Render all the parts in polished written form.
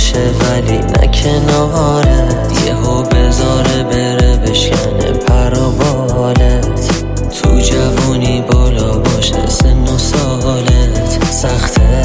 میشه ولی نه کنارت. یهو بذاره بره بشکنه پر و بالت. تو جوونی بالا باشه سن و سالت سخته.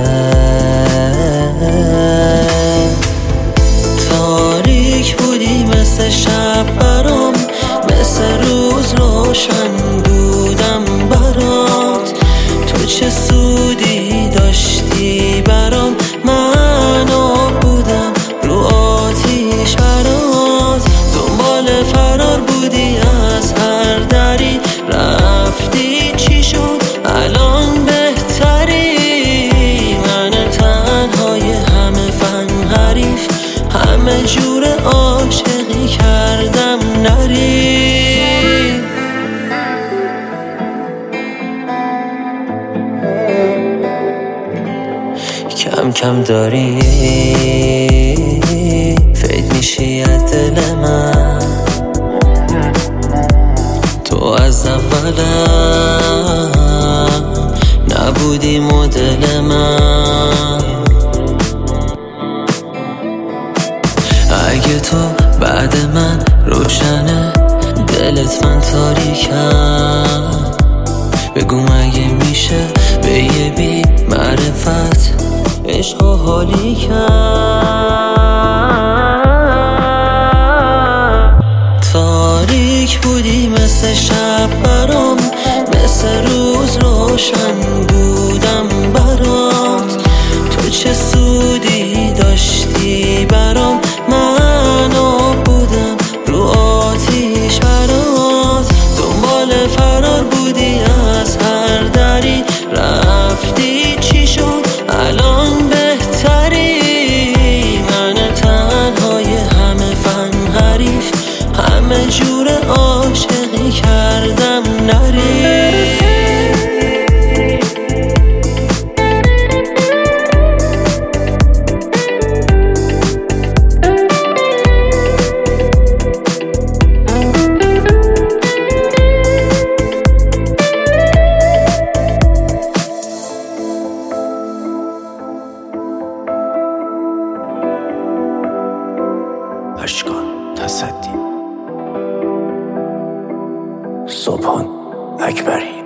تاریک بودی مثل شب برام، مثل روز روشن بودم برات. تو چه سودی داشتی برام، من آب بودم رو آتیش برات. دنبال فرار بودی از هر دری، رفتی چی شد الان بهتری. من تنهای همه فن حریف، همه جور عاشقی کردم نری. کم کم داری فید میشی از دل من. تو از اولم نبودی مدل من. اگه تو بعد من روشنه دلت من تاریکم، بگو مگه میشه به یه بی معرفت عشق و حالی کم. تاریک بودی مثل شب برام، مثل روز روشن بودم برات. تو چه سودی داشتی برام، من آب بودم رو آتیش برات. دنبال فرار بودی از هر دری، رفتی چی شد الان بهتری. من تنهای همه فن حریف، همه جور عاشقی کردم نری. اشکان تصدی صبحان اکبری.